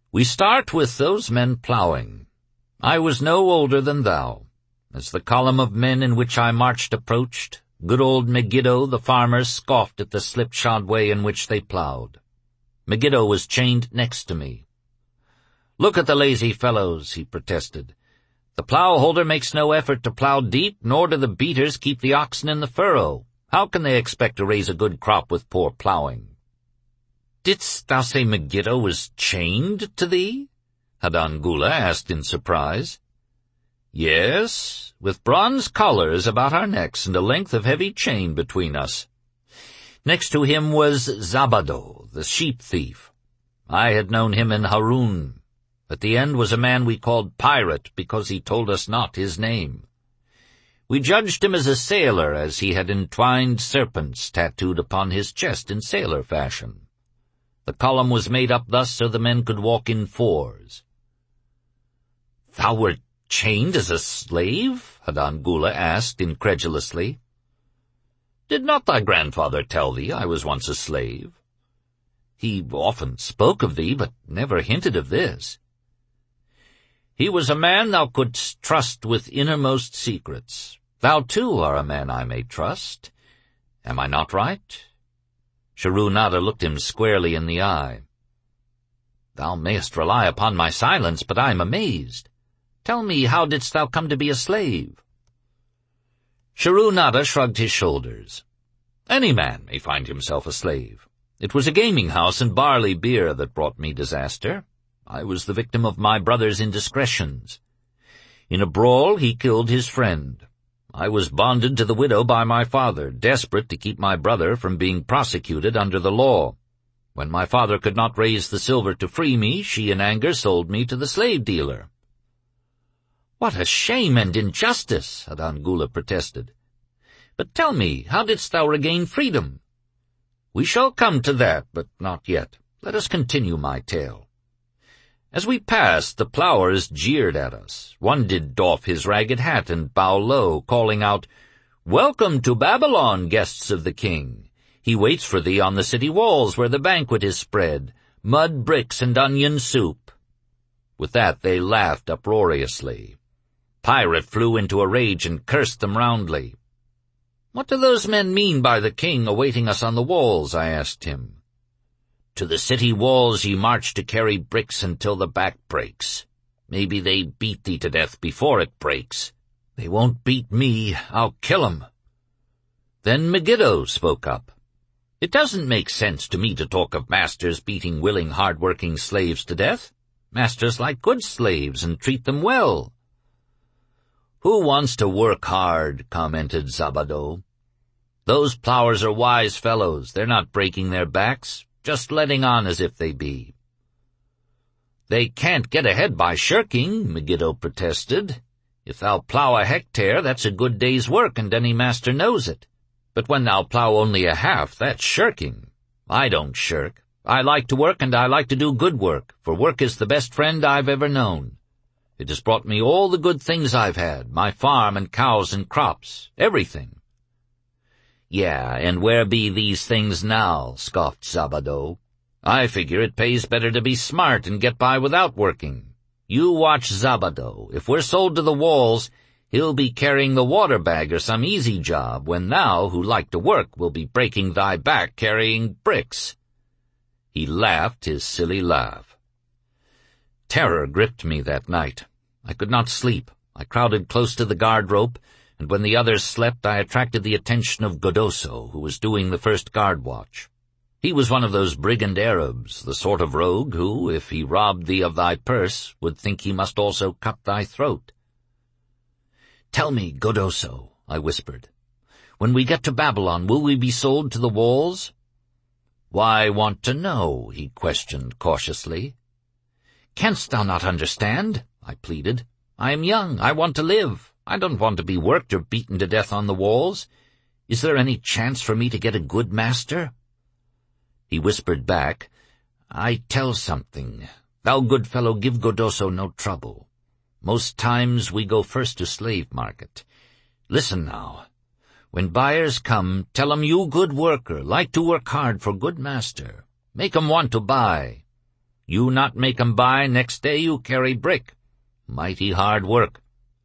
[SPEAKER 1] We start with those men plowing. I was no older than thou. As the column of men in which I marched approached, good old Megiddo the farmer scoffed at the slipshod way in which they plowed. Megiddo was chained next to me. "Look at the lazy fellows," he protested. "The plow-holder makes no effort to plow deep, nor do the beaters keep the oxen in the furrow. How can they expect to raise a good crop with poor plowing?" "Didst thou say Megiddo was chained to thee?" Hadan Gula asked in surprise. "Yes, with bronze collars about our necks and a length of heavy chain between us. Next to him was Zabado, the sheep-thief. I had known him in Harun. At the end was a man we called Pirate, because he told us not his name. We judged him as a sailor, as he had entwined serpents tattooed upon his chest in sailor fashion. The column was made up thus so the men could walk in fours." "Thou wert chained as a slave?" Hadan Gula asked incredulously. "Did not thy grandfather tell thee I was once a slave?" "He often spoke of thee, but never hinted of this." "He was a man thou couldst trust with innermost secrets. Thou, too, art a man I may trust. Am I not right?" Sharu-Nada looked him squarely in the eye. "Thou mayest rely upon my silence, but I am amazed. Tell me, how didst thou come to be a slave?" Sharu-Nada shrugged his shoulders. "Any man may find himself a slave. It was a gaming house and barley beer that brought me disaster. I was the victim of my brother's indiscretions. In a brawl he killed his friend. I was bonded to the widow by my father, desperate to keep my brother from being prosecuted under the law. When my father could not raise the silver to free me, she in anger sold me to the slave dealer." "What a shame and injustice!" Hadan Gula protested. "But tell me, how didst thou regain freedom?" "We shall come to that, but not yet. Let us continue my tale. As we passed, the plowers jeered at us. One did doff his ragged hat and bow low, calling out, 'Welcome to Babylon, guests of the king. He waits for thee on the city walls where the banquet is spread, mud bricks and onion soup.' With that they laughed uproariously. Pirate flew into a rage and cursed them roundly. 'What do those men mean by the king awaiting us on the walls?' I asked him. 'To the city walls ye march to carry bricks until the back breaks. Maybe they beat thee to death before it breaks. They won't beat me. I'll kill 'em.' Then Megiddo spoke up. 'It doesn't make sense to me to talk of masters beating willing, hard-working slaves to death. Masters like good slaves and treat them well.' 'Who wants to work hard?' commented Zabado. 'Those plowers are wise fellows. They're not breaking their backs, just letting on as if they be.' 'They can't get ahead by shirking,' Megiddo protested. 'If thou plow a hectare, that's a good day's work, and any master knows it. But when thou plow only a half, that's shirking. I don't shirk. I like to work, and I like to do good work, for work is the best friend I've ever known. It has brought me all the good things I've had, my farm and cows and crops, everything.' 'Yeah, and where be these things now?' scoffed Zabado. 'I figure it pays better to be smart and get by without working. You watch Zabado. If we're sold to the walls, he'll be carrying the water bag or some easy job, when thou, who like to work, will be breaking thy back carrying bricks.' He laughed his silly laugh. Terror gripped me that night. I could not sleep. I crowded close to the guard rope, and when the others slept, I attracted the attention of Godoso, who was doing the first guard watch. He was one of those brigand Arabs, the sort of rogue who, if he robbed thee of thy purse, would think he must also cut thy throat. 'Tell me, Godoso,' I whispered, 'when we get to Babylon, will we be sold to the walls?' 'Why want to know?' he questioned cautiously. 'Canst thou not understand?' I pleaded. 'I am young. I want to live. I don't want to be worked or beaten to death on the walls. Is there any chance for me to get a good master?' He whispered back, 'I tell something. Thou good fellow, give Godoso no trouble. Most times we go first to slave market. Listen now. When buyers come, tell 'em you good worker, like to work hard for good master. Make 'em want to buy. You not make 'em buy, next day you carry brick. Mighty hard work."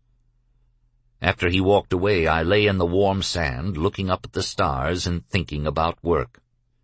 [SPEAKER 1] After he walked away, I lay in the warm sand, looking up at the stars and thinking about work.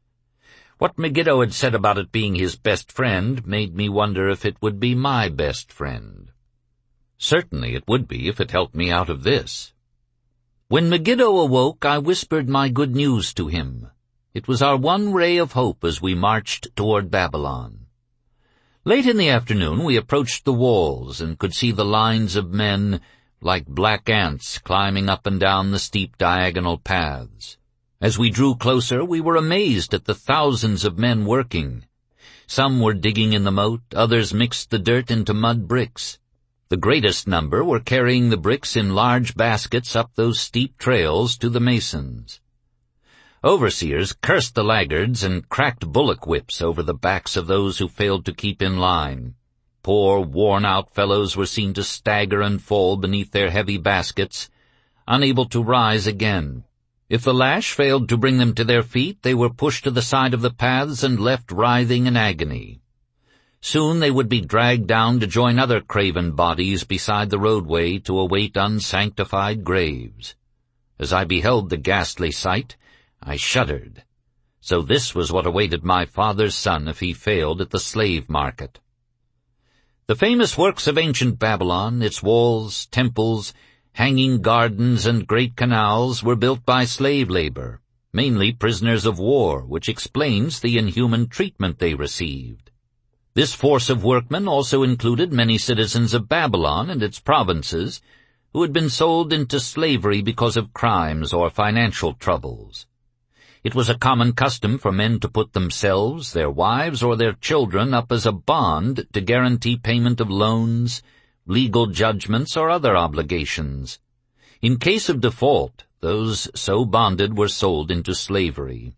[SPEAKER 1] What Megiddo had said about it being his best friend made me wonder if it would be my best friend. Certainly it would be if it helped me out of this. When Megiddo awoke, I whispered my good news to him. It was our one ray of hope as we marched toward Babylon. Late in the afternoon we approached the walls and could see the lines of men like black ants climbing up and down the steep diagonal paths. As we drew closer, we were amazed at the thousands of men working. Some were digging in the moat, others mixed the dirt into mud bricks. The greatest number were carrying the bricks in large baskets up those steep trails to the masons. Overseers cursed the laggards and cracked bullock whips over the backs of those who failed to keep in line. Poor, worn-out fellows were seen to stagger and fall beneath their heavy baskets, unable to rise again. If the lash failed to bring them to their feet, they were pushed to the side of the paths and left writhing in agony. Soon they would be dragged down to join other craven bodies beside the roadway to await unsanctified graves. As I beheld the ghastly sight, I shuddered. So this was what awaited my father's son if he failed at the slave market. The famous works of ancient Babylon, its walls, temples, hanging gardens, and great canals were built by slave labor, mainly prisoners of war, which explains the inhuman treatment they received. This force of workmen also included many citizens of Babylon and its provinces who had been sold into slavery because of crimes or financial troubles. It was a common custom for men to put themselves, their wives, or their children up as a bond to guarantee payment of loans, legal judgments, or other obligations. In case of default, those so bonded were sold into slavery.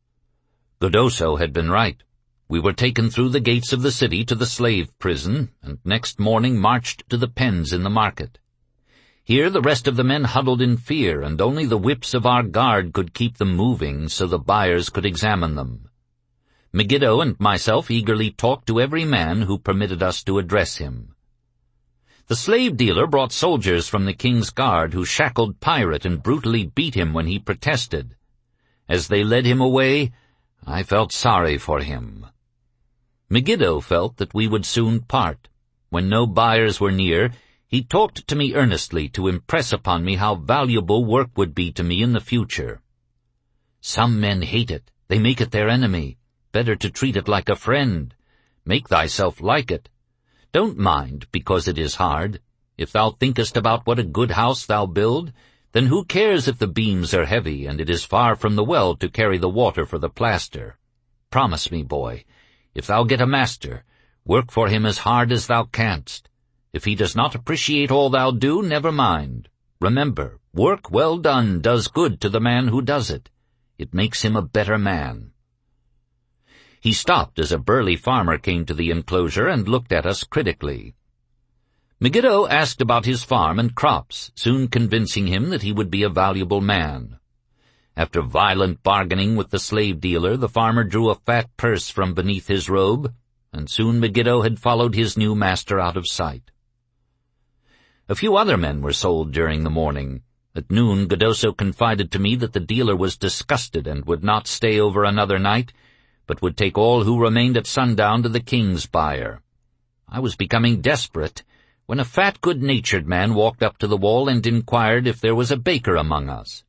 [SPEAKER 1] Godoso had been right. We were taken through the gates of the city to the slave prison, and next morning marched to the pens in the market. Here the rest of the men huddled in fear, and only the whips of our guard could keep them moving so the buyers could examine them. Megiddo and myself eagerly talked to every man who permitted us to address him. The slave dealer brought soldiers from the king's guard who shackled Pirate and brutally beat him when he protested. As they led him away, I felt sorry for him. Megiddo felt that we would soon part. When no buyers were near, he talked to me earnestly to impress upon me how valuable work would be to me in the future. "Some men hate it. They make it their enemy. Better to treat it like a friend. Make thyself like it. Don't mind, because it is hard. If thou thinkest about what a good house thou build, then who cares if the beams are heavy and it is far from the well to carry the water for the plaster? Promise me, boy, if thou get a master, work for him as hard as thou canst. If he does not appreciate all thou do, never mind. Remember, work well done does good to the man who does it. It makes him a better man." He stopped as a burly farmer came to the enclosure and looked at us critically. Megiddo asked about his farm and crops, soon convincing him that he would be a valuable man. After violent bargaining with the slave dealer, the farmer drew a fat purse from beneath his robe, and soon Megiddo had followed his new master out of sight. A few other men were sold during the morning. At noon, Godoso confided to me that the dealer was disgusted and would not stay over another night, but would take all who remained at sundown to the king's buyer. I was becoming desperate when a fat, good-natured man walked up to the wall and inquired if there was a baker among us.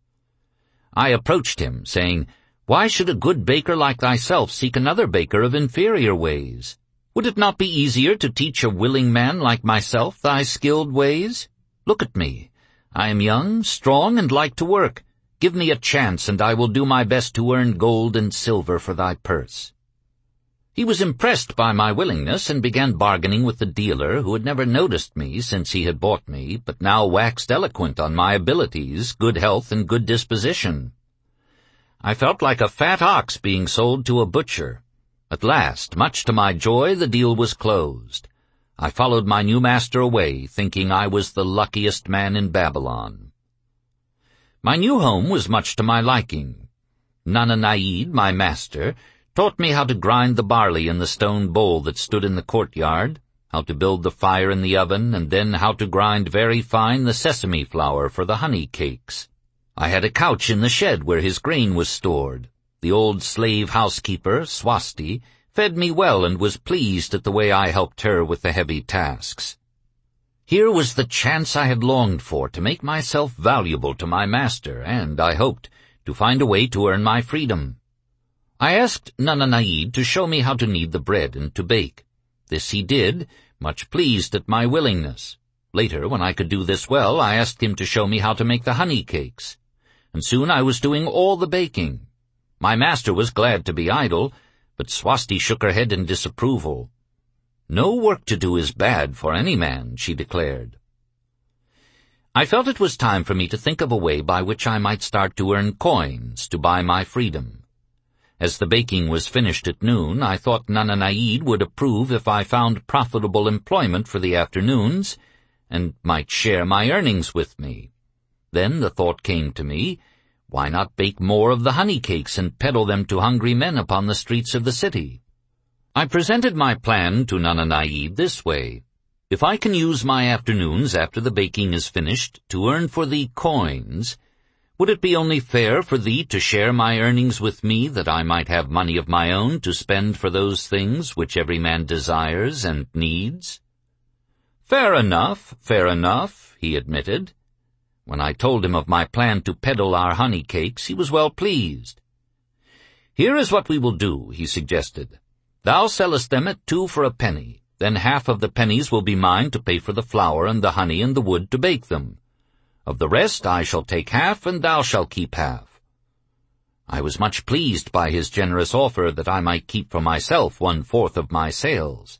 [SPEAKER 1] I approached him, saying, "Why should a good baker like thyself seek another baker of inferior ways? Would it not be easier to teach a willing man like myself thy skilled ways? Look at me. I am young, strong, and like to work. Give me a chance, and I will do my best to earn gold and silver for thy purse." He was impressed by my willingness and began bargaining with the dealer, who had never noticed me since he had bought me, but now waxed eloquent on my abilities, good health, and good disposition. I felt like a fat ox being sold to a butcher. At last, much to my joy, the deal was closed. I followed my new master away, thinking I was the luckiest man in Babylon. My new home was much to my liking. Nana Naid, my master, taught me how to grind the barley in the stone bowl that stood in the courtyard, how to build the fire in the oven, and then how to grind very fine the sesame flour for the honey cakes. I had a couch in the shed where his grain was stored. The old slave housekeeper, Swasti, fed me well and was pleased at the way I helped her with the heavy tasks. Here was the chance I had longed for to make myself valuable to my master, and, I hoped, to find a way to earn my freedom. I asked Nana Naid to show me how to knead the bread and to bake. This he did, much pleased at my willingness. Later, when I could do this well, I asked him to show me how to make the honey cakes. And soon I was doing all the baking. My master was glad to be idle, but Swasti shook her head in disapproval. "No work to do is bad for any man," she declared. I felt it was time for me to think of a way by which I might start to earn coins to buy my freedom. As the baking was finished at noon, I thought Nana Naid would approve if I found profitable employment for the afternoons, and might share my earnings with me. Then the thought came to me, why not bake more of the honey cakes and peddle them to hungry men upon the streets of the city? I presented my plan to Nana Naid this way. If I can use my afternoons after the baking is finished to earn for thee coins, would it be only fair for thee to share my earnings with me, that I might have money of my own to spend for those things which every man desires and needs? Fair enough, fair enough, he admitted. When I told him of my plan to peddle our honey cakes, he was well pleased. Here is what we will do, he suggested. Thou sellest them at two for a penny. Then half of the pennies will be mine to pay for the flour and the honey and the wood to bake them. Of the rest I shall take half, and thou shalt keep half. I was much pleased by his generous offer that I might keep for myself one-fourth of my sales.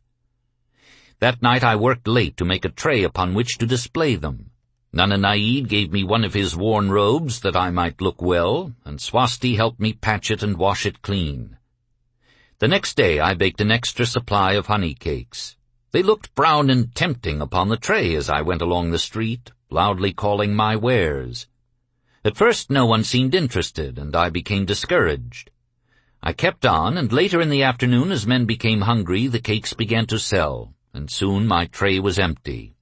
[SPEAKER 1] That night I worked late to make a tray upon which to display them. Nana Naid gave me one of his worn robes that I might look well, and Swasti helped me patch it and wash it clean. The next day I baked an extra supply of honey cakes. They looked brown and tempting upon the tray as I went along the street, loudly calling my wares. At first no one seemed interested, and I became discouraged. I kept on, and later in the afternoon, as men became hungry, the cakes began to sell, and soon my tray was empty.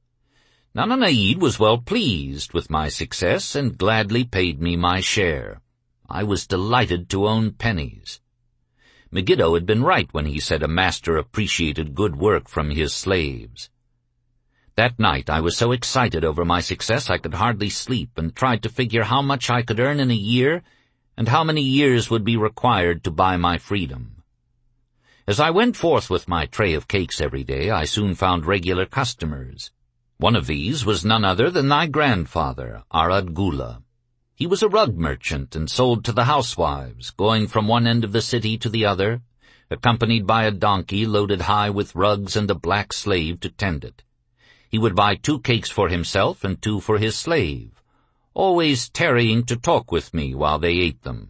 [SPEAKER 1] Nana Naid was well pleased with my success and gladly paid me my share. I was delighted to own pennies. Megiddo had been right when he said a master appreciated good work from his slaves. That night I was so excited over my success I could hardly sleep, and tried to figure how much I could earn in a year and how many years would be required to buy my freedom. As I went forth with my tray of cakes every day, I soon found regular customers. One of these was none other than thy grandfather, Arad Gula. He was a rug merchant and sold to the housewives, going from one end of the city to the other, accompanied by a donkey loaded high with rugs and a black slave to tend it. He would buy two cakes for himself and two for his slave, always tarrying to talk with me while they ate them.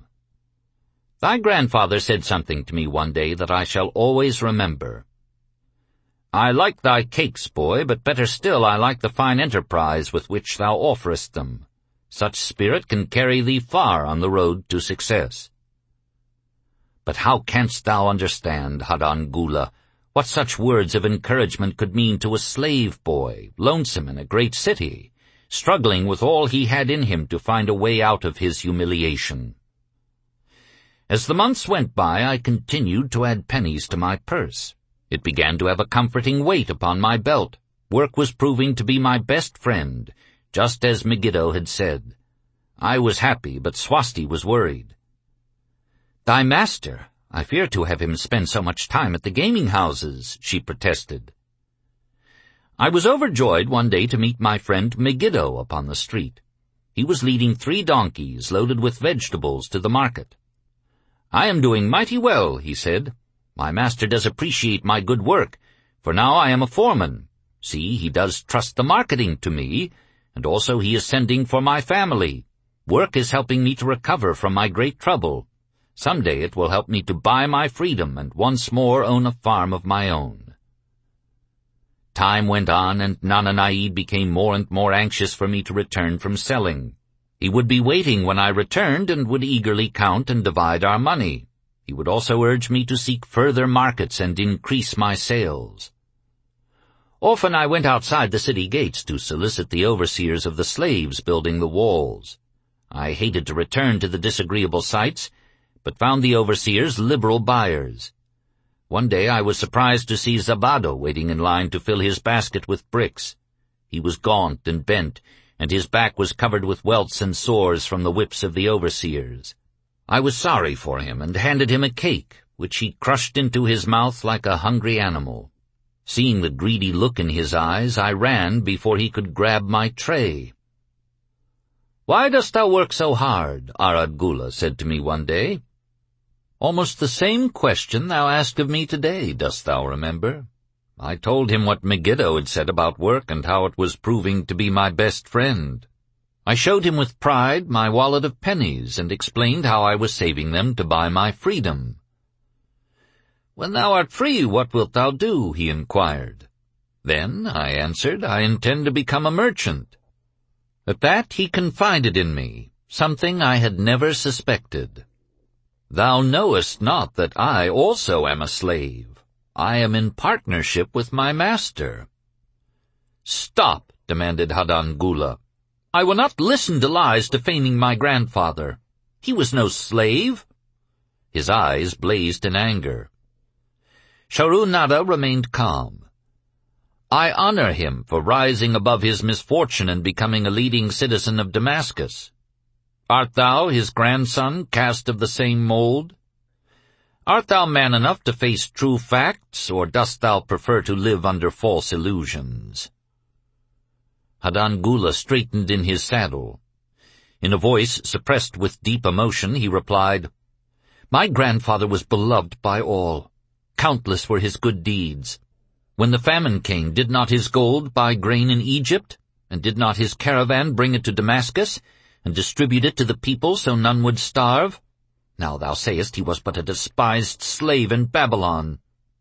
[SPEAKER 1] Thy grandfather said something to me one day that I shall always remember. I like thy cakes, boy, but better still I like the fine enterprise with which thou offerest them. Such spirit can carry thee far on the road to success. But how canst thou understand, Hadan Gula, what such words of encouragement could mean to a slave boy, lonesome in a great city, struggling with all he had in him to find a way out of his humiliation? As the months went by, I continued to add pennies to my purse. It began to have a comforting weight upon my belt. Work was proving to be my best friend, just as Megiddo had said. I was happy, but Swasti was worried. Thy master, I fear to have him spend so much time at the gaming houses, she protested. I was overjoyed one day to meet my friend Megiddo upon the street. He was leading three donkeys loaded with vegetables to the market. I am doing mighty well, he said. My master does appreciate my good work, for now I am a foreman. See, he does trust the marketing to me, and also he is sending for my family. Work is helping me to recover from my great trouble. Some day it will help me to buy my freedom and once more own a farm of my own. Time went on, and Nana Naid became more and more anxious for me to return from selling. He would be waiting when I returned and would eagerly count and divide our money. He would also urge me to seek further markets and increase my sales. Often I went outside the city gates to solicit the overseers of the slaves building the walls. I hated to return to the disagreeable sights, but found the overseers liberal buyers. One day I was surprised to see Zabado waiting in line to fill his basket with bricks. He was gaunt and bent, and his back was covered with welts and sores from the whips of the overseers. I was sorry for him and handed him a cake, which he crushed into his mouth like a hungry animal. Seeing the greedy look in his eyes, I ran before he could grab my tray. "Why dost thou work so hard?" Arad Gula said to me one day. "Almost the same question thou asked of me today, dost thou remember?" I told him what Megiddo had said about work and how it was proving to be my best friend. I showed him with pride my wallet of pennies and explained how I was saving them to buy my freedom. "When thou art free, what wilt thou do?" he inquired. "Then," I answered, "I intend to become a merchant." At that he confided in me, something I had never suspected. "Thou knowest not that I also am a slave. I am in partnership with my master." "Stop," demanded Hadan Gula. "I will not listen to lies defaming my grandfather. He was no slave." His eyes blazed in anger. Sharu-Nada remained calm. "I honor him for rising above his misfortune and becoming a leading citizen of Damascus. Art thou, his grandson, cast of the same mold? Art thou man enough to face true facts, or dost thou prefer to live under false illusions?" Hadan Gula straightened in his saddle. In a voice suppressed with deep emotion, he replied, "My grandfather was beloved by all. Countless were his good deeds. When the famine came, did not his gold buy grain in Egypt? And did not his caravan bring it to Damascus, and distribute it to the people so none would starve? Now thou sayest he was but a despised slave in Babylon."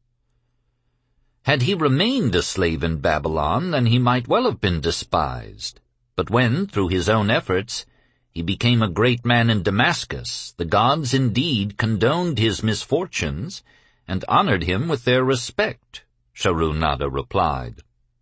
[SPEAKER 1] Had he remained a slave in Babylon, then he might well have been despised. But when, through his own efforts, he became a great man in Damascus, the gods indeed condoned his misfortunes and honored him with their respect, Sharu-Nada replied.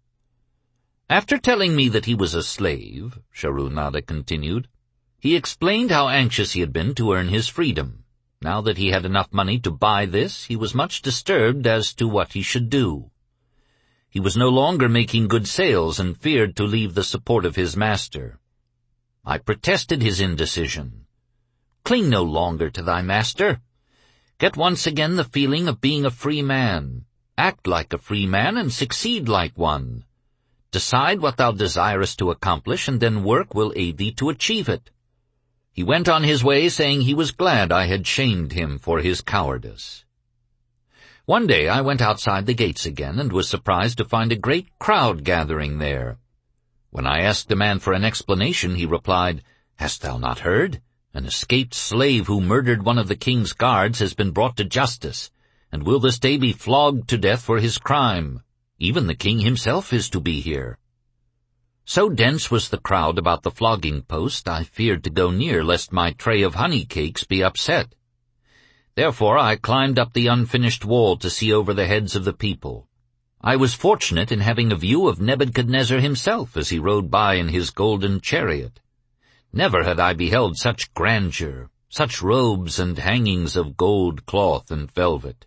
[SPEAKER 1] After telling me that he was a slave, Sharu-Nada continued, he explained how anxious he had been to earn his freedom. Now that he had enough money to buy this, he was much disturbed as to what he should do. He was no longer making good sales and feared to leave the support of his master. I protested his indecision. "Cling no longer to thy master. Get once again the feeling of being a free man. Act like a free man and succeed like one. Decide what thou desirest to accomplish, and then work will aid thee to achieve it." He went on his way, saying he was glad I had shamed him for his cowardice. One day I went outside the gates again, and was surprised to find a great crowd gathering there. When I asked the man for an explanation, he replied, "Hast thou not heard? An escaped slave who murdered one of the king's guards has been brought to justice, and will this day be flogged to death for his crime. Even the king himself is to be here." So dense was the crowd about the flogging post, I feared to go near lest my tray of honey cakes be upset. Therefore I climbed up the unfinished wall to see over the heads of the people. I was fortunate in having a view of Nebuchadnezzar himself as he rode by in his golden chariot. Never had I beheld such grandeur, such robes and hangings of gold cloth and velvet.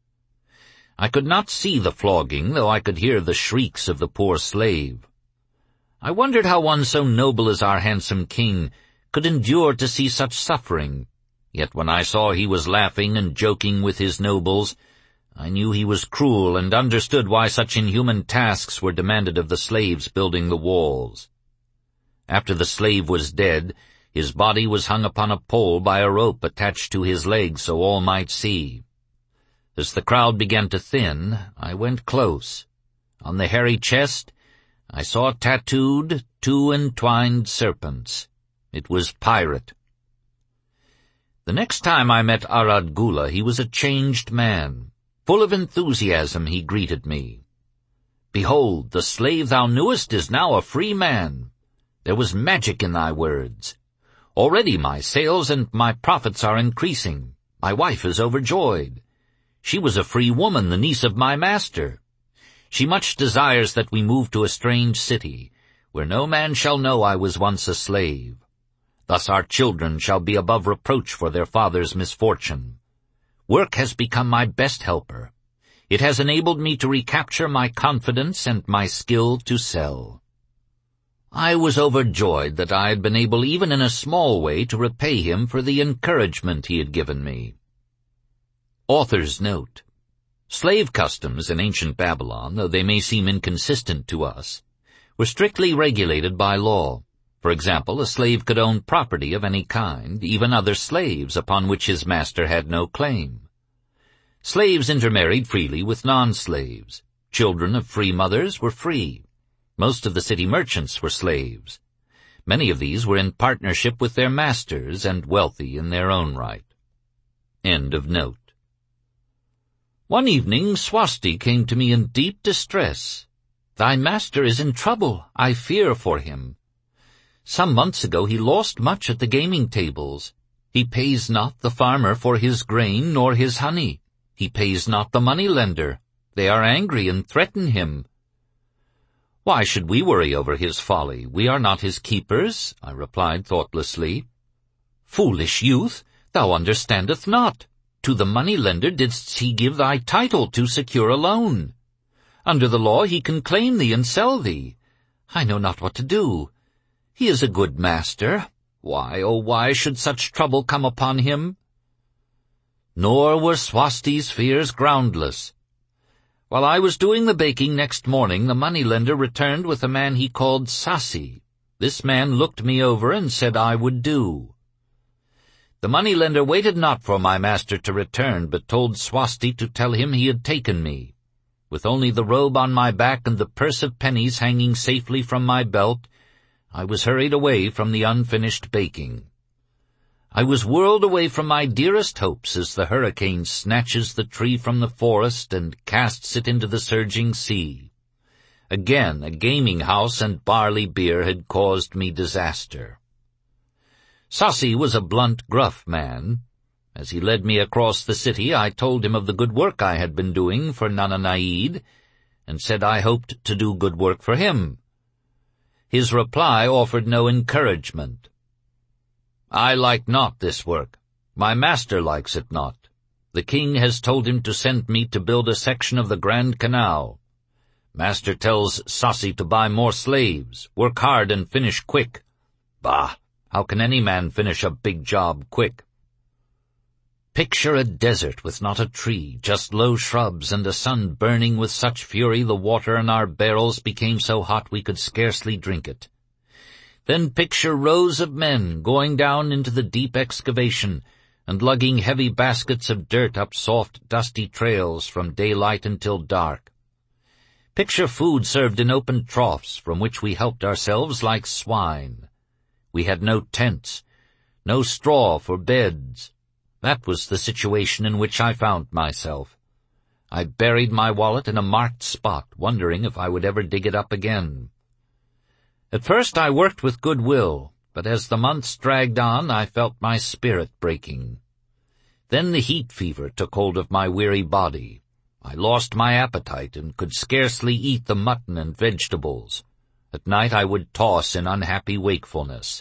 [SPEAKER 1] I could not see the flogging, though I could hear the shrieks of the poor slave. I wondered how one so noble as our handsome king could endure to see such suffering. Yet when I saw he was laughing and joking with his nobles, I knew he was cruel and understood why such inhuman tasks were demanded of the slaves building the walls. After the slave was dead, his body was hung upon a pole by a rope attached to his leg so all might see. As the crowd began to thin, I went close. On the hairy chest, I saw tattooed two entwined serpents. It was Pirate. The next time I met Arad Gula, he was a changed man. Full of enthusiasm, he greeted me. "Behold, the slave thou knewest is now a free man. There was magic in thy words. Already my sales and my profits are increasing. My wife is overjoyed. She was a free woman, the niece of my master. She much desires that we move to a strange city, where no man shall know I was once a slave. Thus our children shall be above reproach for their father's misfortune. Work has become my best helper. It has enabled me to recapture my confidence and my skill to sell. I was overjoyed that I had been able even in a small way to repay him for the encouragement he had given me. Author's note: slave customs in ancient Babylon, though they may seem inconsistent to us, were strictly regulated by law. For example, a slave could own property of any kind, even other slaves upon which his master had no claim. Slaves intermarried freely with non-slaves. Children of free mothers were free. Most of the city merchants were slaves. Many of these were in partnership with their masters and wealthy in their own right. End of note. One evening Swasti came to me in deep distress. "Thy master is in trouble. I fear for him. Some months ago he lost much at the gaming tables. He pays not the farmer for his grain nor his honey. He pays not the money-lender. They are angry and threaten him." "Why should we worry over his folly? We are not his keepers," I replied thoughtlessly. "Foolish youth, thou understandest not. To the money-lender didst he give thy title to secure a loan. Under the law he can claim thee and sell thee. I know not what to do. He is a good master. Why, oh, why should such trouble come upon him?" Nor were Swasti's fears groundless. While I was doing the baking next morning, the money-lender returned with a man he called Sasi. This man looked me over and said I would do. The money-lender waited not for my master to return, but told Swasti to tell him he had taken me. With only the robe on my back and the purse of pennies hanging safely from my belt, I was hurried away from the unfinished baking. I was whirled away from my dearest hopes as the hurricane snatches the tree from the forest and casts it into the surging sea. Again, a gaming house and barley beer had caused me disaster. Sasi was a blunt, gruff man. As he led me across the city, I told him of the good work I had been doing for Nana Naid, and said I hoped to do good work for him. His reply offered no encouragement. "I like not this work. My master likes it not. The king has told him to send me to build a section of the Grand Canal. Master tells Sasi to buy more slaves, work hard and finish quick. Bah! How can any man finish a big job quick?" Picture a desert with not a tree, just low shrubs, and the sun burning with such fury the water in our barrels became so hot we could scarcely drink it. Then picture rows of men going down into the deep excavation and lugging heavy baskets of dirt up soft, dusty trails from daylight until dark. Picture food served in open troughs from which we helped ourselves like swine. We had no tents, no straw for beds. That was the situation in which I found myself. I buried my wallet in a marked spot, wondering if I would ever dig it up again. At first I worked with good will, but as the months dragged on, I felt my spirit breaking. Then the heat fever took hold of my weary body. I lost my appetite and could scarcely eat the mutton and vegetables. At night I would toss in unhappy wakefulness.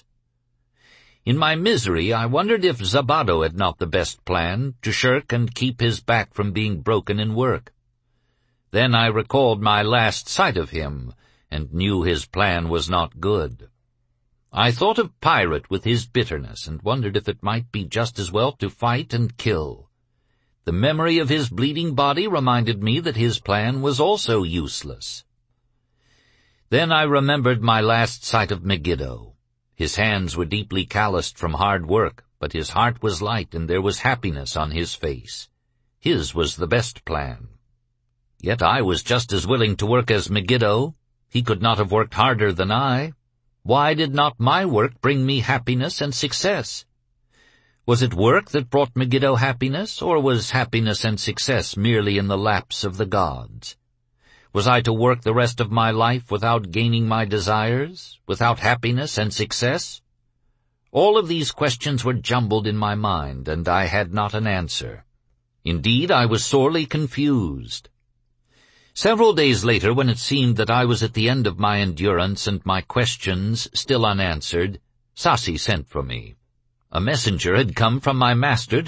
[SPEAKER 1] In my misery I wondered if Zabado had not the best plan, to shirk and keep his back from being broken in work. Then I recalled my last sight of him, and knew his plan was not good. I thought of Pirate with his bitterness, and wondered if it might be just as well to fight and kill. The memory of his bleeding body reminded me that his plan was also useless. Then I remembered my last sight of Megiddo. His hands were deeply calloused from hard work, but his heart was light and there was happiness on his face. His was the best plan. Yet I was just as willing to work as Megiddo. He could not have worked harder than I. Why did not my work bring me happiness and success? Was it work that brought Megiddo happiness, or was happiness and success merely in the laps of the gods? Was I to work the rest of my life without gaining my desires, without happiness and success? All of these questions were jumbled in my mind, and I had not an answer. Indeed, I was sorely confused. Several days later, when it seemed that I was at the end of my endurance and my questions still unanswered, Sassi sent for me. A messenger had come from my master